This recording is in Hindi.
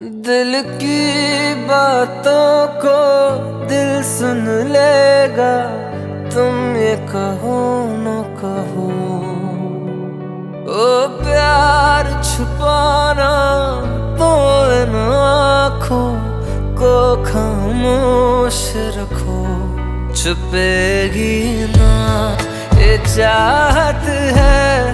दिल की बातों को दिल सुन लेगा, तुम ये कहो न कहो। ओ प्यार छुपाना तो इन आँखों को खामोश रखो, छुपेगी ना ये चाहत है